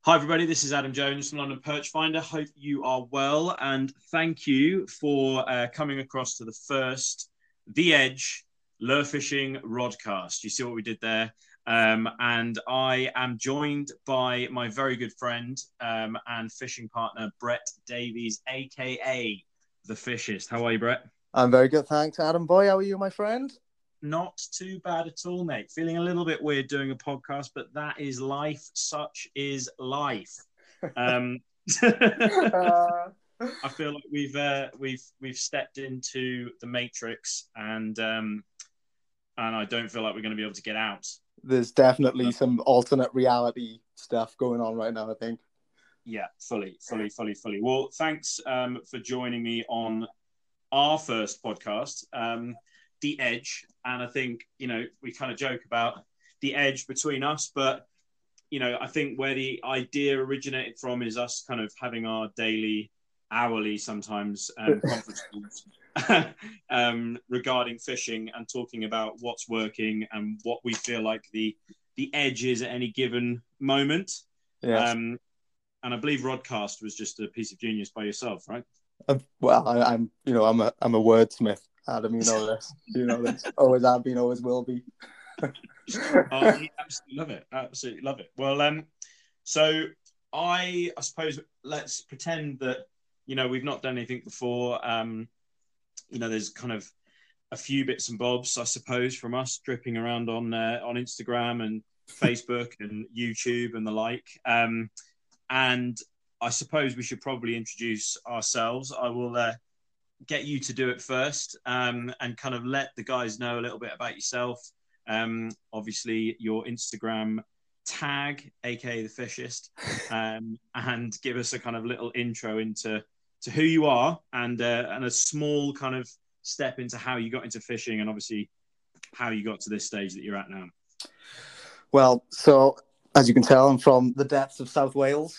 Hi, everybody. This is Adam Jones from London Perch Finder. Hope you are well, and thank you for coming across to the first The Edge lure fishing rodcast. You see what we did there? And I am joined by my very good friend and fishing partner, Brett Davies, aka The Fishist. How are you, Brett? I'm very good, thanks, Adam boy. How are you, my friend? Not too bad at all, mate. Feeling a little bit weird doing a podcast, but that is life. Such is life. I feel like we've stepped into the Matrix, and I don't feel like we're going to be able to get out. There's definitely some alternate reality stuff going on right now, I think. Yeah, fully. Well, thanks for joining me on our first podcast. The Edge, and I think, we kind of joke about the edge between us, but I think where the idea originated from is us kind of having our daily, hourly sometimes conference calls regarding fishing and talking about what's working and what we feel like the edge is at any given moment. Yes. And I believe Rodcast was just a piece of genius by yourself, right? Well, I'm a wordsmith, Adam. You know this. Always have been, always will be. I absolutely love it. Well, so I suppose let's pretend that we've not done anything before. There's kind of a few bits and bobs, I suppose, from us dripping around on Instagram and Facebook and YouTube and the like. And I suppose we should probably introduce ourselves. I will get you to do it first and kind of let the guys know a little bit about yourself. Obviously, your Instagram tag, aka The Fishist, and give us a kind of little intro into who you are and a small kind of step into how you got into fishing and obviously how you got to this stage that you're at now. Well, so as you can tell, I'm from the depths of South Wales.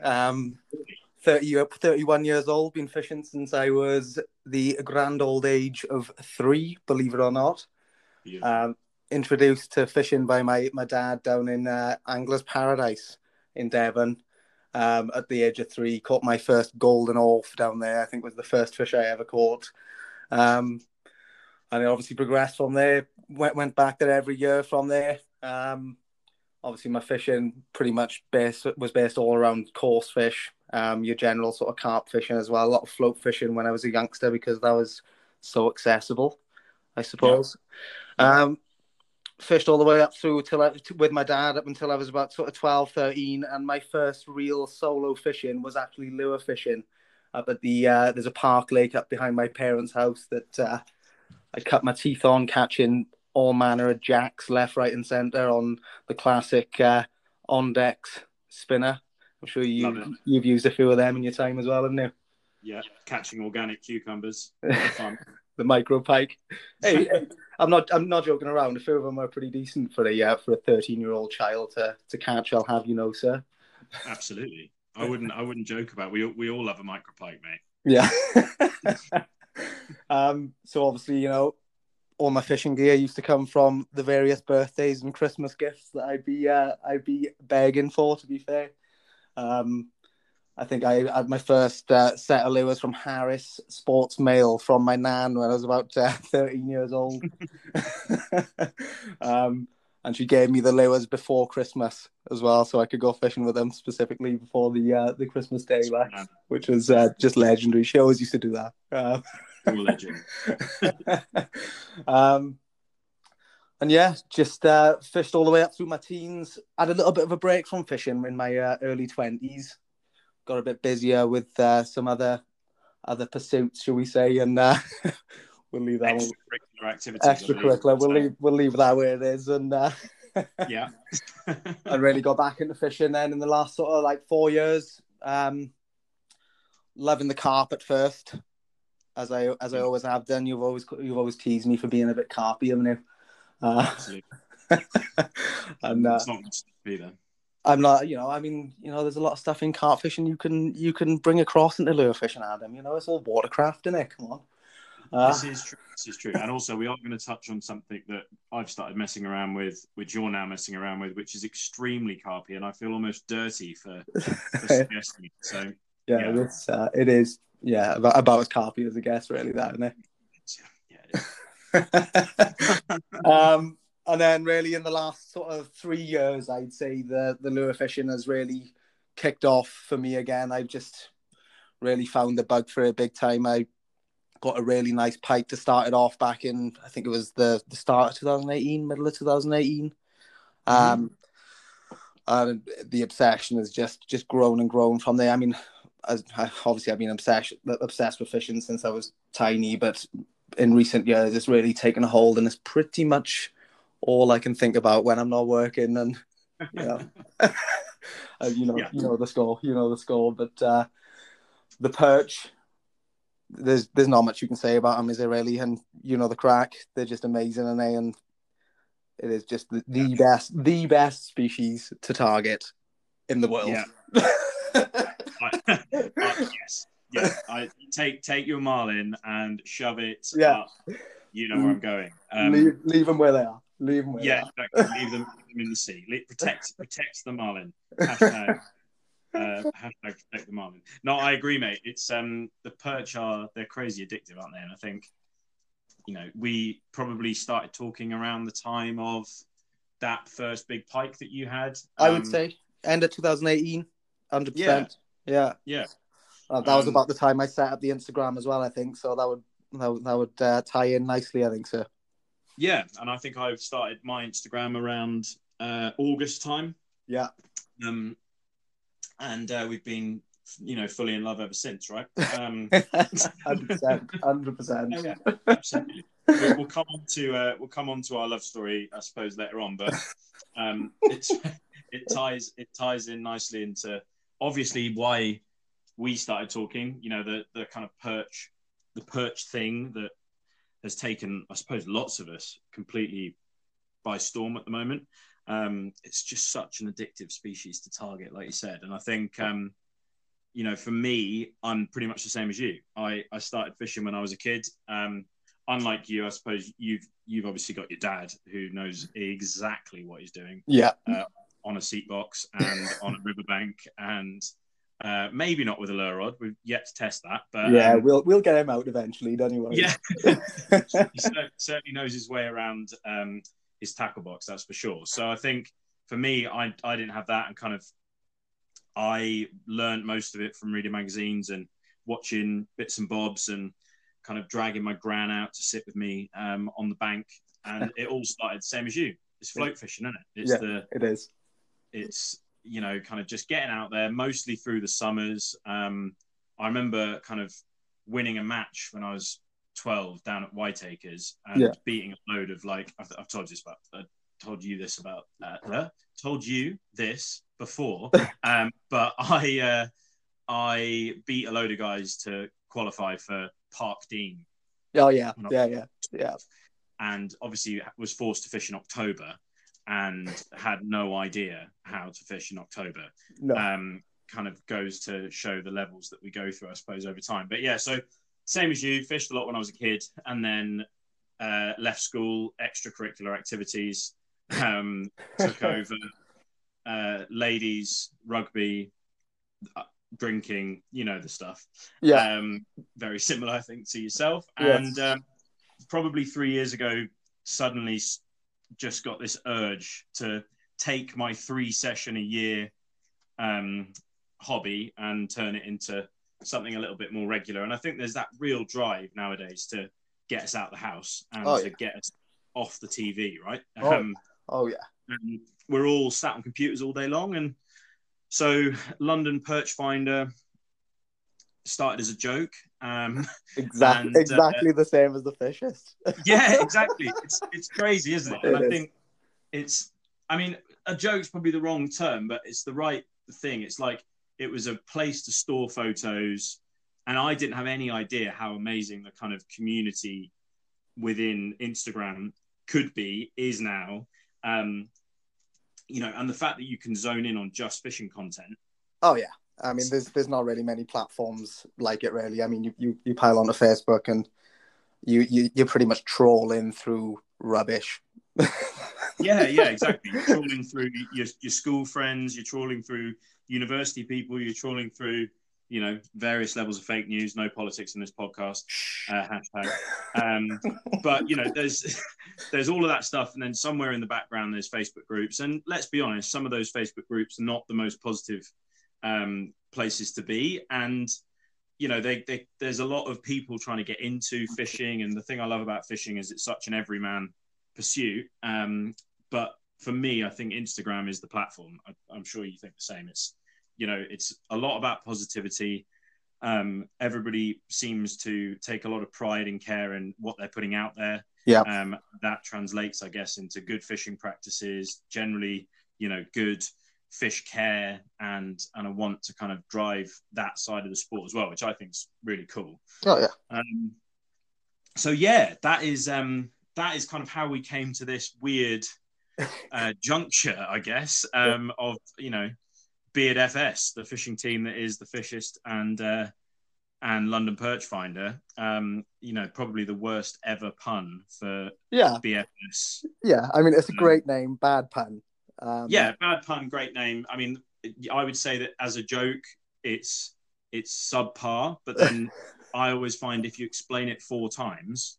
31 years old, been fishing since I was the grand old age of 3, believe it or not. Introduced to fishing by my dad down in Angler's Paradise in Devon at the age of 3. Caught my first golden orf down there. I think was the first fish I ever caught. And it obviously progressed from there. Went back there every year from there. Obviously, my fishing pretty much was based all around coarse fish, your general sort of carp fishing as well. A lot of float fishing when I was a youngster because that was so accessible, I suppose. Yeah. Fished all the way up through with my dad up until I was about sort of 12, 13. And my first real solo fishing was actually lure fishing up at there's a park lake up behind my parents' house that I cut my teeth on catching all manner of jacks left, right, and centre on the classic Ondex spinner. I'm sure you've used a few of them in your time as well, haven't you? Yeah, catching organic cucumbers. Fun. The micro pike. Hey, I'm not joking around. A few of them are pretty decent for a 13-year-old child to catch. I'll have you know, sir. Absolutely. I wouldn't joke about. We all have a micro pike, mate. Yeah. So obviously, all my fishing gear used to come from the various birthdays and Christmas gifts that I'd be begging for, to be fair. I think I had my first set of lures from Harris Sports Mail from my nan when I was about 13 years old. And she gave me the lures before Christmas as well, so I could go fishing with them specifically before the Christmas day back, which was just legendary. She always used to do that. Legend. And yeah, just fished all the way up through my teens. Had a little bit of a break from fishing in my early 20s. Got a bit busier with some other pursuits, shall we say, and we'll leave that extracurricular activities. Extracurricular. We'll leave that where it is, and yeah. I really got back into fishing then in the last sort of 4 years. Loving the carp at first, as I always have done. You've always teased me for being a bit carpy, haven't you? Absolutely. And it's not much to be then. I'm not, there's a lot of stuff in carp fishing you can bring across into lure fishing, Adam. It's all watercraft, isn't it? Come on. This is true. This is true. And also, we are going to touch on something that I've started messing around with, which you're now messing around with, which is extremely carpy, and I feel almost dirty for suggesting it. So, yeah. It is. Yeah, about as carpy as it gets, really, that, isn't it? Yeah. And then really in the last sort of 3 years, I'd say the lure fishing has really kicked off for me again. I've just really found the bug for it big time. I got a really nice pike to start it off back in, I think it was the start of 2018, middle of 2018. And the obsession has just grown and grown from there. I mean, obviously I've been obsessed with fishing since I was tiny, but in recent years it's really taken a hold, and it's pretty much all I can think about when I'm not working. And you know the score. But the perch, there's not much you can say about them, is there really? And you know the crack, they're just amazing, and it is just the best species to target in the world. Yeah. Yes. Yeah. Take your marlin and shove it up. You know where I'm going. Leave them where they are. Leave them where they are. Exactly. Leave them in the sea. Protect the marlin. Hashtag protect the marlin. No, I agree, mate. It's the perch they're crazy addictive, aren't they? And I think, we probably started talking around the time of that first big pike that you had. I would say end of 2018, 100%. Yeah. That was about the time I set up the Instagram as well, I think. So that would tie in nicely, I think so. Yeah, and I think I've started my Instagram around August time. Yeah. And we've been, fully in love ever since, right? 100%. 100%. Yeah, absolutely. We'll come on to our love story, I suppose, later on, but it ties in nicely into obviously why we started talking. The kind of perch thing that has taken, I suppose, lots of us completely by storm at the moment. It's just such an addictive species to target, like you said. And I think, for me, I'm pretty much the same as you. I started fishing when I was a kid. Unlike you, I suppose you've obviously got your dad who knows exactly what he's doing. Yeah. On a seat box and on a riverbank, and maybe not with a lure rod. We've yet to test that, but yeah, we'll get him out eventually. Don't you worry. Yeah, he certainly knows his way around his tackle box. That's for sure. So I think for me, I didn't have that, and kind of I learned most of it from reading magazines and watching bits and bobs, and kind of dragging my gran out to sit with me on the bank, and it all started same as you. It's float fishing, isn't it? It is. It's kind of just getting out there, mostly through the summers. I remember kind of winning a match when I was 12 down at Whiteacres and beating a load of I've told you this before, but I beat a load of guys to qualify for Park Dean. Oh yeah. And obviously was forced to fish in October and had no idea how to fish in October. No. Kind of goes to show the levels that we go through, I suppose, over time. But yeah, so same as you, fished a lot when I was a kid, and then left school, extracurricular activities, took over, ladies, rugby, drinking, the stuff. Yeah. Very similar, I think, to yourself. Yes. And probably 3 years ago, suddenly just got this urge to take my 3-session-a-year hobby and turn it into something a little bit more regular. And I think there's that real drive nowadays to get us out of the house and to get us off the TV, right? Yeah. And we're all sat on computers all day long. And so London Perch Finder started as a joke. Exactly the same as the Fishist. Yeah, exactly. It's crazy, isn't it? And I think a joke's probably the wrong term, but it's the right thing. It's like it was a place to store photos, and I didn't have any idea how amazing the kind of community within Instagram is now. And the fact that you can zone in on just fishing content. Oh yeah. I mean, there's not really many platforms like it, really. I mean, you pile onto Facebook and you're pretty much trawling through rubbish. Yeah, exactly. You're trawling through your school friends, you're trawling through university people, you're trawling through, various levels of fake news. No politics in this podcast. Hashtag. But there's all of that stuff, and then somewhere in the background there's Facebook groups. And let's be honest, some of those Facebook groups are not the most positive places to be. And there's a lot of people trying to get into fishing. And the thing I love about fishing is it's such an everyman pursuit. But for me, I think Instagram is the platform. I'm sure you think the same. It's a lot about positivity. Everybody seems to take a lot of pride and care in what they're putting out there. Yeah. That translates, I guess, into good fishing practices, generally, good fish care, and I want to kind of drive that side of the sport as well, which I think is really cool. Oh yeah. So yeah, that is kind of how we came to this weird juncture, I guess, of Beard FS, the fishing team that is the Fishist and London Perch Finder. Probably the worst ever pun for BFS. Yeah, I mean, it's a great name, bad pun. Bad pun, great name. I mean, I would say that as a joke, it's subpar, but then I always find if you explain it 4 times,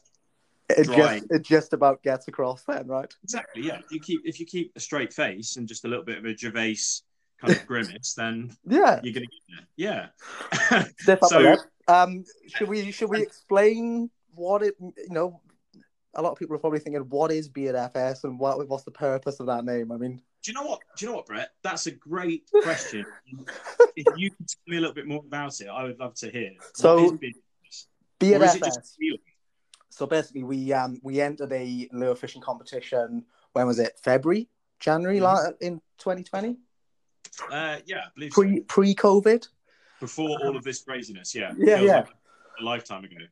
it just about gets across then, right? Exactly. Yeah. If you keep a straight face and just a little bit of a Gervais kind of grimace, then you're gonna get there. Yeah. So, should we explain what it? A lot of people are probably thinking, what is Beard FS and what's the purpose of that name? I mean, do you know what, Brett? That's a great question. If you could tell me a little bit more about it, I would love to hear. So, Beard FS. So basically, we entered a lure fishing competition. When was it? January in 2020. I believe pre-COVID. Before all of this craziness, yeah. Like a lifetime ago.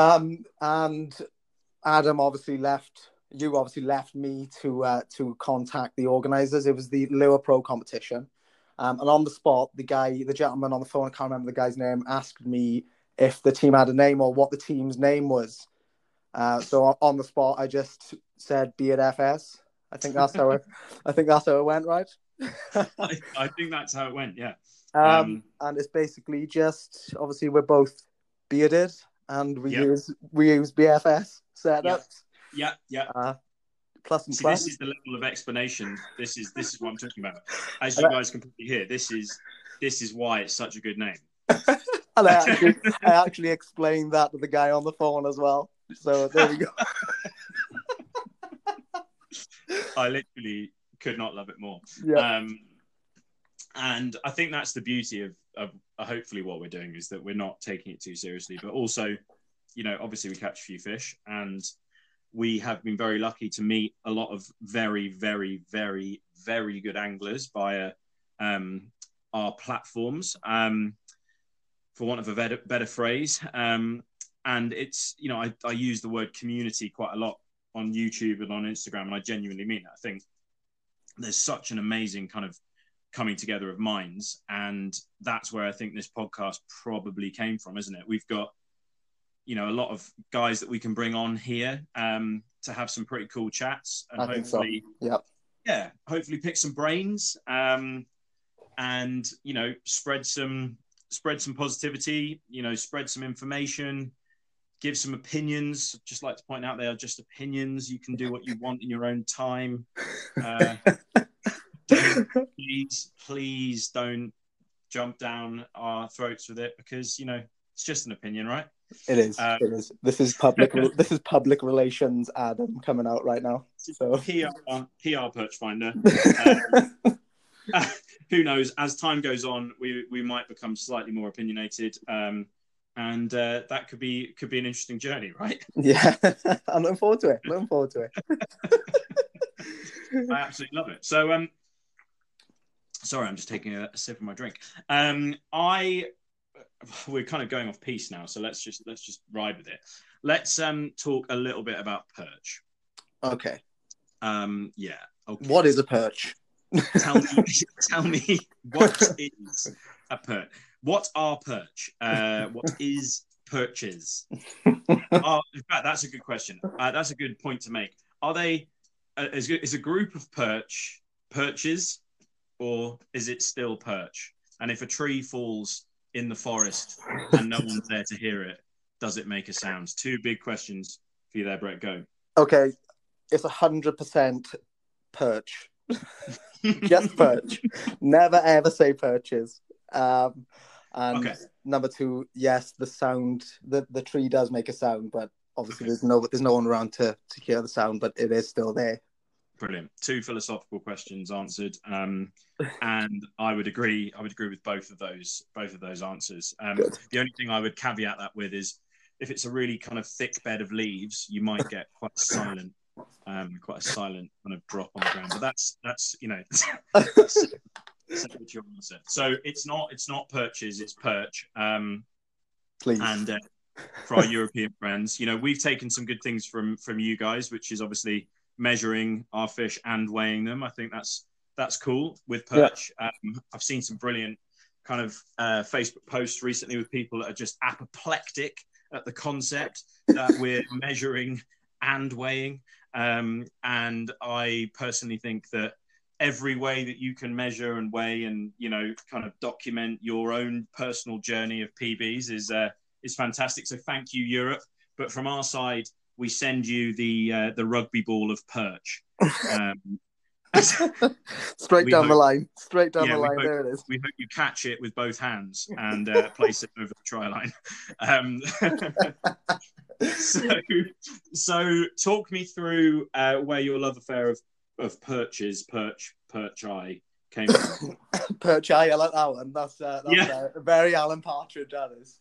And Adam obviously left. You obviously left me to contact the organisers. It was the Lure Pro competition, and on the spot, the gentleman on the phone, I can't remember the guy's name, asked me if the team had a name or what the team's name was. So on the spot, I just said Beard FS. I think that's how it went, right? I think that's how it went. Yeah. And it's basically just, obviously we're both bearded and we use BFS setups. Yeah. Plus and plus. This is the level of explanation. This is what I'm talking about. As you guys can probably hear, this is why it's such a good name. And I actually explained that to the guy on the phone as well. So there we go. I literally could not love it more. Yeah. And I think that's the beauty of hopefully what we're doing, is that we're not taking it too seriously, but also, obviously we catch a few fish, and we have been very lucky to meet a lot of very, very, very, very good anglers via our platforms, for want of a better phrase. And it's, I use the word community quite a lot on YouTube and on Instagram, and I genuinely mean that. I think there's such an amazing kind of coming together of minds, and that's where I think this podcast probably came from, isn't it? We've got, a lot of guys that we can bring on here to have some pretty cool chats, and hopefully, hopefully pick some brains, and spread some positivity, spread some information, give some opinions. Just like to point out, they are just opinions. You can do what you want in your own time. Please don't jump down our throats with it, because it's just an opinion, right? It is. It is. This is public. This is public relations, Adam, coming out right now. So PR Perch Finder. Who knows? As time goes on, we might become slightly more opinionated, and that could be an interesting journey, right? Yeah, I'm looking forward to it. I absolutely love it. So, sorry, I'm just taking a sip of my drink. We're kind of going off piece now, so let's just ride with it. Let's talk a little bit about perch. Okay. Okay. What is a perch? Tell me what is a perch? What are perch? What is perches? In fact, that's a good question. That's a good point to make. Are they is a group of perches, or is it still perch? And if a tree falls in the forest and no one's there to hear it, does it make a sound? Two big questions for you there, Brett. Go. Okay, it's 100% perch. Just perch. Never ever say perches. And Okay. number two, yes, the sound, the tree does make a sound, but obviously there's no one around to hear the sound, but it is still there. Brilliant. Two philosophical questions answered, and I would agree with both of those answers. The only thing I would caveat that with is if it's a really kind of thick bed of leaves, you might get quite a silent kind of drop on the ground. But that's that's what your answer. So it's not perches, it's perch. Please. And for our European friends, we've taken some good things from you guys, which is obviously measuring our fish and weighing them. I think that's cool with perch. Yeah. I've seen some brilliant kind of Facebook posts recently with people that are just apoplectic at the concept that we're measuring and weighing. And I personally think that every way that you can measure and weigh and kind of document your own personal journey of PBs is fantastic. So thank you, Europe. But from our side, we send you the rugby ball of perch. Straight down the line. There it is. We hope you catch it with both hands and place it over the try line. So talk me through where your love affair of perch eye came from. Perch eye, I like that one. That's very Alan Partridge, that is.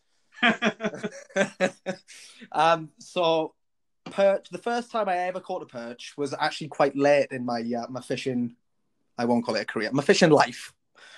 So perch, the first time I ever caught a perch was actually quite late in my my fishing, I won't call it a career, my fishing life.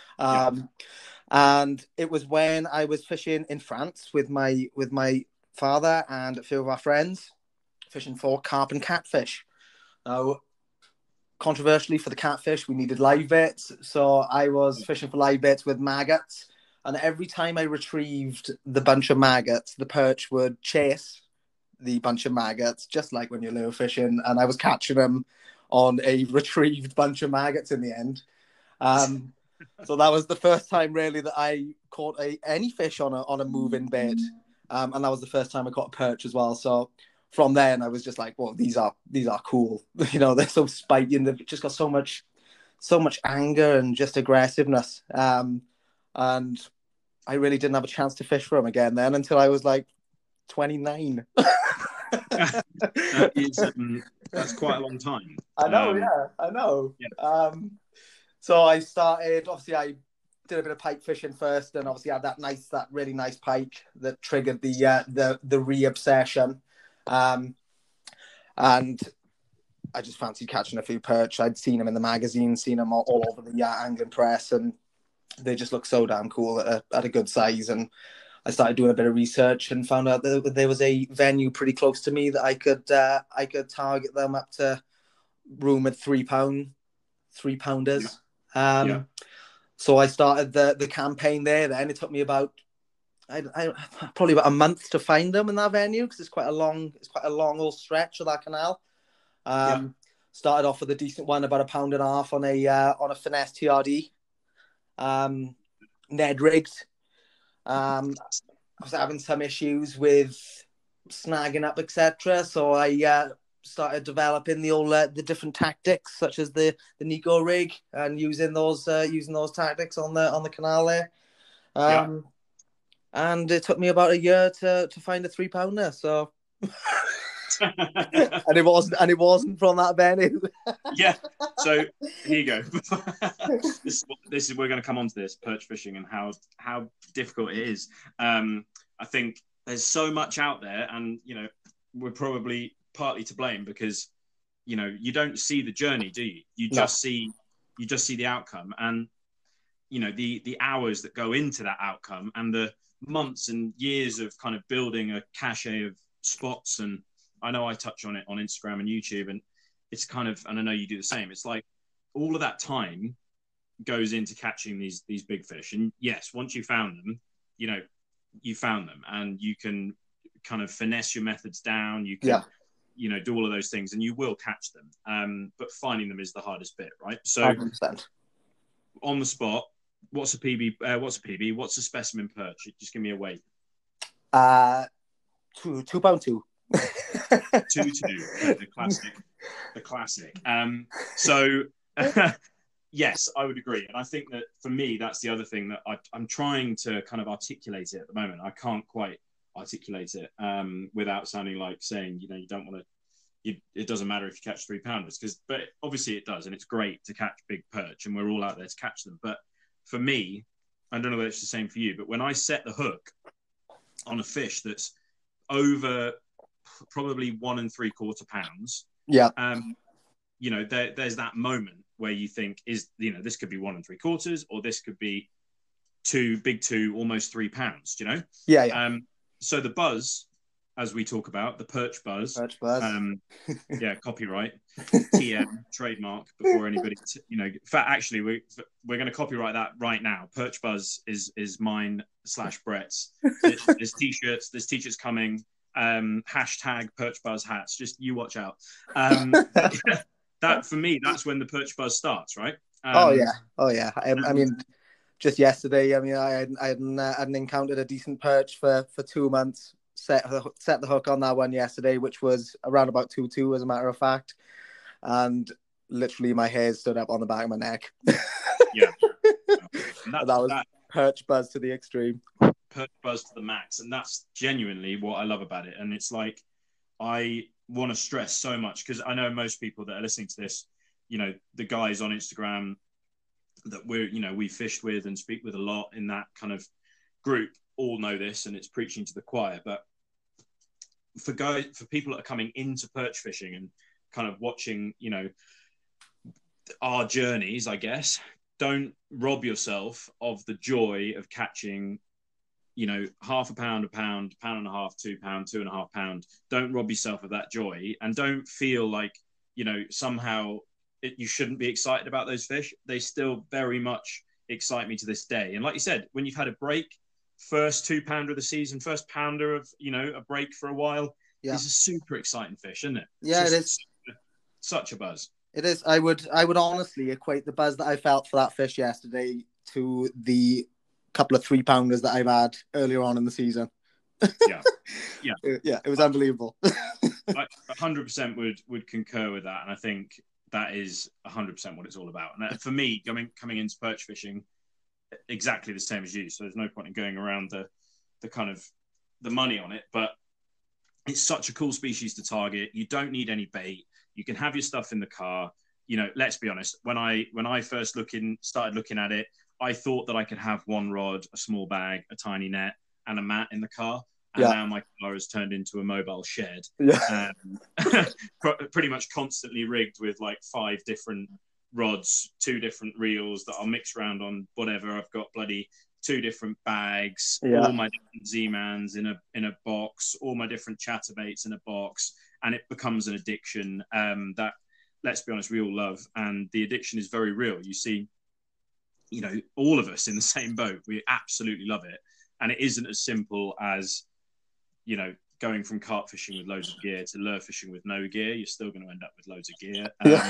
And it was when I was fishing in France with my father and a few of our friends, fishing for carp and catfish. Now, controversially for the catfish, we needed live baits, so I was fishing for live baits with maggots, and every time I retrieved the bunch of maggots, the perch would chase the bunch of maggots, just like when you're lure fishing, and I was catching them on a retrieved bunch of maggots in the end. So that was the first time really that I caught any fish on a moving bait, and that was the first time I caught a perch as well. So from then I was just like, well, these are cool. They're so spiky and they've just got so much anger and just aggressiveness. And I really didn't have a chance to fish for them again then until I was like 29. That's quite a long time. I know, I know. Yeah. So I started, obviously I did a bit of pike fishing first, and obviously had that really nice pike that triggered the re-obsession. And I just fancied catching a few perch. I'd seen them in the magazine, seen them all over the angling press, and they just looked so damn cool at a good size. And I started doing a bit of research and found out that there was a venue pretty close to me that I could target them up to rumored 3 pounders. So I started the campaign there. Then it took me about probably about a month to find them in that venue because it's quite a long old stretch of that canal. Started off with a decent one, about £1.50 on a finesse TRD, Ned rigged. I was having some issues with snagging up, etc. So I started developing the different tactics, such as the Nico rig, and using those tactics on the canal there. And it took me about a year to find a 3 pounder. So. and it wasn't from that venue. Yeah. So here you go. This is we're going to come on to this perch fishing and how difficult it is. I think there's so much out there, and we're probably partly to blame because you don't see the journey, do you? You just see the outcome, and the hours that go into that outcome, and the months and years of kind of building a cachet of spots. And I know I touch on it on Instagram and YouTube, and it's kind of, and I know you do the same. It's like all of that time goes into catching these big fish. And yes, once you found them, you found them, and you can kind of finesse your methods down. You can, Yeah. you know, do all of those things, and you will catch them. But finding them is the hardest bit, right? So 100%. on the spot, what's a PB? What's a PB? What's a specimen perch? Just give me a weight. 2.2. 2.2. The classic. So yes, I would agree, and I think that for me, that's the other thing that I'm trying to kind of articulate it at the moment. I can't quite articulate it without sounding like saying, you know, you don't want to. It doesn't matter if you catch 3-pounders, but obviously it does, and it's great to catch big perch, and we're all out there to catch them. But for me, I don't know whether it's the same for you, but when I set the hook on a fish that's over probably 1 3/4 pounds, Yeah. You know, there's that moment where you think, this could be 1 3/4, or this could be 2, almost 3 pounds, you know? Yeah. So the buzz, as we talk about, the perch buzz. Perch buzz. Yeah, copyright, TM, trademark, before anybody, in fact, actually, we're going to copyright that right now. Perch buzz is mine / Brett's. There's t-shirts coming. Hashtag perch buzz hats. Just you watch out. That for me, that's when the perch buzz starts, right? Oh yeah. I mean, just yesterday, I mean, I hadn't encountered a decent perch for 2 months. Set the hook on that one yesterday, which was around about 2.2, as a matter of fact, and literally my hair stood up on the back of my neck. Yeah, that was perch buzz to the extreme. Perch buzz to the max, and that's genuinely what I love about it. And it's like, I want to stress so much, because I know most people that are listening to this, you know, the guys on Instagram that we fished with and speak with a lot in that kind of group all know this, and it's preaching to the choir. But for people that are coming into perch fishing and kind of watching, you know, our journeys, I guess, don't rob yourself of the joy of catching, you know, half a pound, pound and a half, 2 pound, 2.5 pound. Don't rob yourself of that joy, and don't feel like, you know, somehow you shouldn't be excited about those fish. They still very much excite me to this day. And like you said, when you've had a break, first 2-pounder of the season, first pounder of, you know, a break for a while, it's a super exciting fish, isn't it? Yeah, it is. Such a buzz. It is. I would honestly equate the buzz that I felt for that fish yesterday to the couple of 3-pounders that I've had earlier on in the season. Yeah. It was unbelievable. I 100% would concur with that, and I think that is 100% what it's all about. And for me, coming into perch fishing, exactly the same as you. So there's no point in going around the kind of the money on it, but it's such a cool species to target. You don't need any bait. You can have your stuff in the car. You know, let's be honest. When I first started looking at it, I thought that I could have one rod, a small bag, a tiny net, and a mat in the car. And now my car has turned into a mobile shed. Yeah. Pretty much constantly rigged with like 5 different rods, 2 different reels that I'll mix around on whatever. I've got bloody 2 different bags, all my different Z-Mans in a box, all my different chatterbaits in a box, and it becomes an addiction that, let's be honest, we all love. And the addiction is very real. You see, you know, all of us in the same boat. We absolutely love it. And it isn't as simple as, you know, going from carp fishing with loads of gear to lure fishing with no gear. You're still going to end up with loads of gear.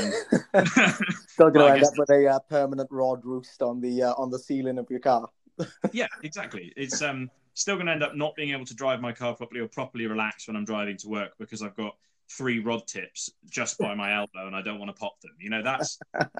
Still going to end up with a permanent rod roost on the ceiling of your car. Yeah, exactly. It's still going to end up not being able to drive my car properly or properly relax when I'm driving to work, because I've got 3 rod tips just by my elbow and I don't want to pop them. You know, that's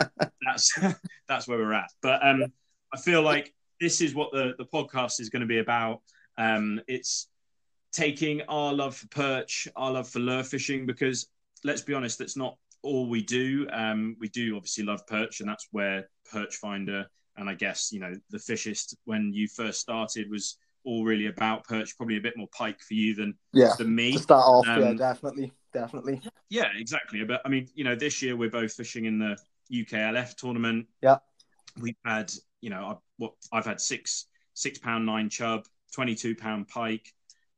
where we're at. But I feel like this is what the podcast is going to be about. It's taking our love for perch, our love for lure fishing, because let's be honest, that's not all we do. We do obviously love perch, and that's where Perch Finder, and I guess, you know, the Fishist, when you first started, was all really about perch, probably a bit more pike for you than me. To start off, definitely. Yeah, exactly. But I mean, you know, this year we're both fishing in the UKLF tournament. Yeah. We've had, you know, I've had 6 pound 9 chub, 22 pound pike,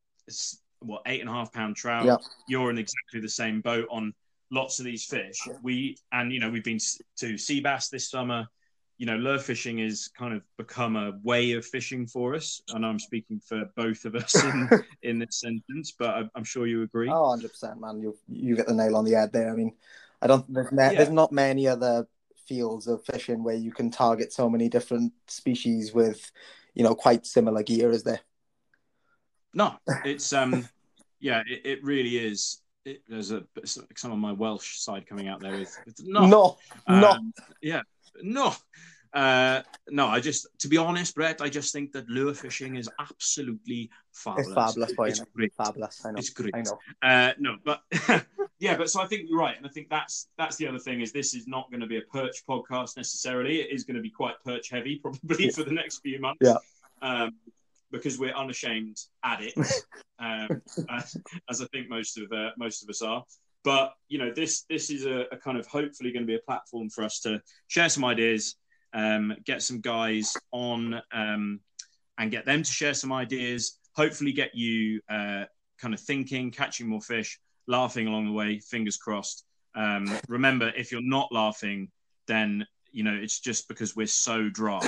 8.5 pound trout. Yeah. You're in exactly the same boat on lots of these fish. We've been to sea bass this summer. lure fishing is kind of become a way of fishing for us, and I'm speaking for both of us in this sentence, but I'm sure you agree. Oh, 100%, man. You get the nail on the head there. I mean, I don't. There's not many other fields of fishing where you can target so many different species with, quite similar gear, is there? No, it's it really is. There's some of my Welsh side coming out there with no. Yeah, no. No, to be honest, Brett, I just think that lure fishing is absolutely fabulous. It's fabulous, boy. It's great. Fabulous. I know. It's great. I know. No, but but so I think you're right, and I think that's the other thing is this is not going to be a perch podcast necessarily. It is going to be quite perch heavy, probably for the next few months. Yeah. Because we're unashamed at it, as I think most of us are. But this is a kind of hopefully going to be a platform for us to share some ideas. Get some guys on and get them to share some ideas, hopefully get you kind of thinking, catching more fish, laughing along the way, fingers crossed. Remember, if you're not laughing, then it's just because we're so dry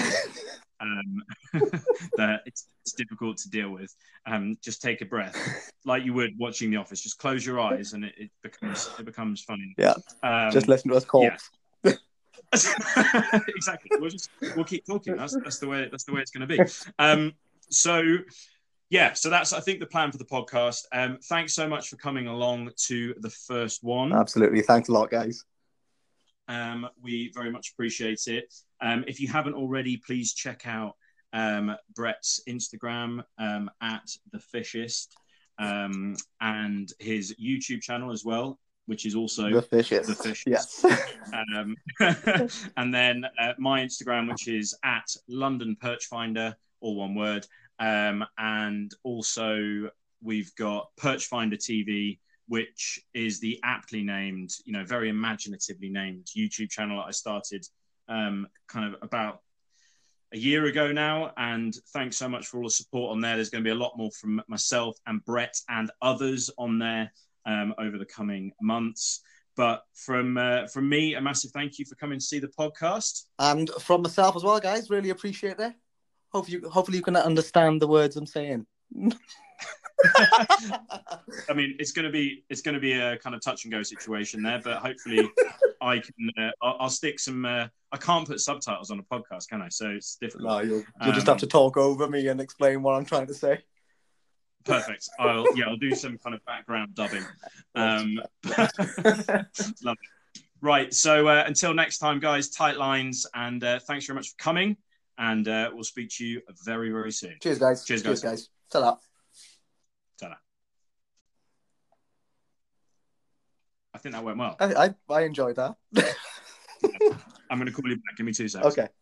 that it's difficult to deal with. Just take a breath like you would watching The Office. Just close your eyes and it becomes funny. Yeah. Just listen to us call. Yeah. Exactly. We'll keep talking. That's the way it's going to be. So that's I think the plan for the podcast. Thanks so much for coming along to the first one. Absolutely. Thanks a lot, guys. We very much appreciate it. If you haven't already, please check out Brett's Instagram at The Fishist and his YouTube channel as well, which is also The Fishist. The Fishist. Yes. And then my Instagram, which is at London Perch Finder, all one word. And also we've got Perch Finder TV, which is the aptly named, very imaginatively named YouTube channel that I started kind of about a year ago now. And thanks so much for all the support on there. There's going to be a lot more from myself and Brett and others on there over the coming months. But from me, a massive thank you for coming to see the podcast. And from myself as well, guys, really appreciate it. Hopefully you can understand the words I'm saying. I mean, it's going to be a kind of touch and go situation there, but hopefully I can. I'll stick some. I can't put subtitles on a podcast, can I? So it's difficult. No, you'll just have to talk over me and explain what I'm trying to say. Perfect. I'll do some kind of background dubbing. Love it. Right. So until next time, guys, tight lines, and thanks very much for coming. And we'll speak to you very, very soon. Cheers, guys. Cheers, guys. Ta-da. Ta-da. I think that went well. I enjoyed that. I'm going to call you back. Give me 2 seconds. Okay.